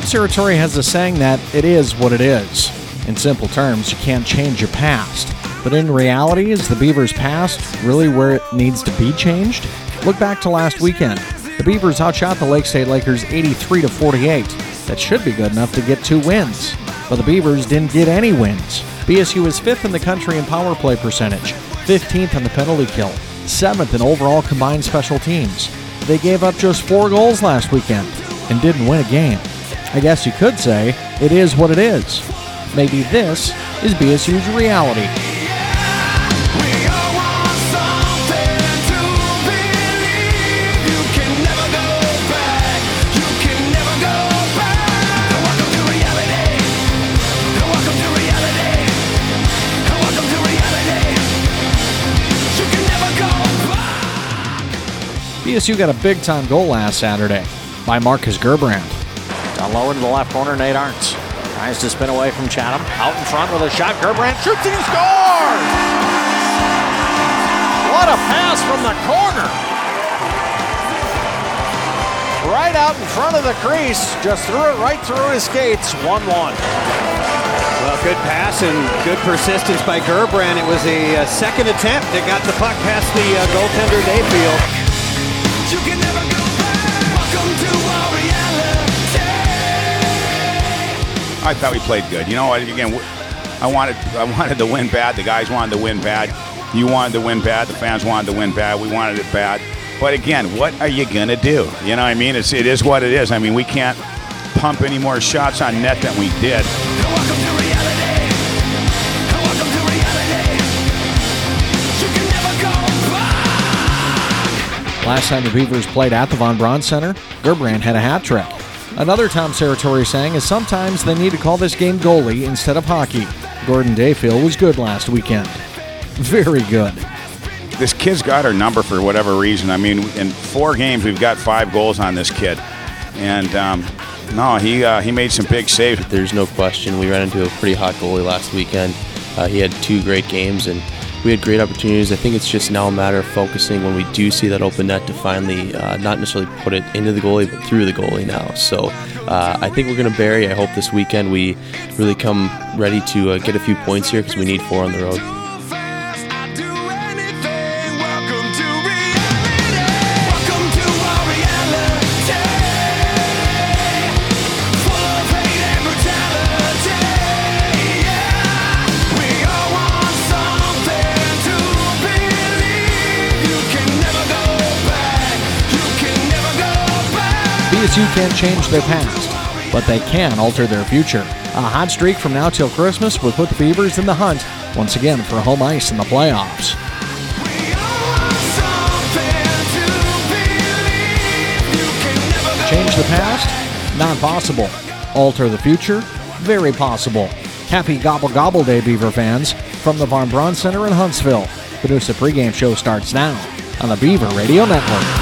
Tom Serratori has a saying that it is what it is. In simple terms, you can't change your past. But in reality, is the Beavers' past really where it needs to be changed? Look back to last weekend. The Beavers outshot the Lake State Lakers 83-48. That should be good enough to get 2 wins. But the Beavers didn't get any wins. BSU is 5th in the country in power play percentage, 15th in the penalty kill, 7th in overall combined special teams. They gave up just 4 goals last weekend and didn't win a game. I guess you could say it is what it is. Maybe this is BSU's reality. BSU got a big-time goal last Saturday by Marcus Gerbrand. Down low into the left corner, Nate Arntz tries to spin away from Chatham. Out in front with a shot. Gerbrand shoots and he scores! What a pass from the corner! Right out in front of the crease. Just threw it right through his skates. 1-1. Well, good pass and good persistence by Gerbrand. It was a second attempt that got the puck past the goaltender Dayfield. You can never go back. Welcome to our reality. I thought we played good. You know, again, I wanted to win bad. The guys wanted to win bad. You wanted to win bad. The fans wanted to win bad. We wanted it bad. But again, what are you gonna do? You know what I mean? It is what it is. I mean, we can't pump any more shots on net than we did. Welcome to reality. Welcome to reality. You can never go back. Last time the Beavers played at the Von Braun Center, Gerbrand had a hat trick. Another Tom Serratori saying is sometimes they need to call this game goalie instead of hockey. Gordon Dayfield was good last weekend. Very good. This kid's got our number for whatever reason. I mean, in 4 games, we've got 5 goals on this kid. And, he made some big saves. There's no question. We ran into a pretty hot goalie last weekend. He had 2 great games, and we had great opportunities. I think it's just now a matter of focusing when we do see that open net to finally not necessarily put it into the goalie, but through the goalie now. So I think we're going to bury. I hope this weekend we really come ready to get a few points here because we need 4 on the road. BSU can't change their past, but they can alter their future. A hot streak from now till Christmas would put the Beavers in the hunt once again for home ice in the playoffs. Change the past? Not possible. Alter the future? Very possible. Happy Gobble Gobble Day, Beaver fans, from the Von Braun Center in Huntsville. The Noosa pregame show starts now on the Beaver Radio Network.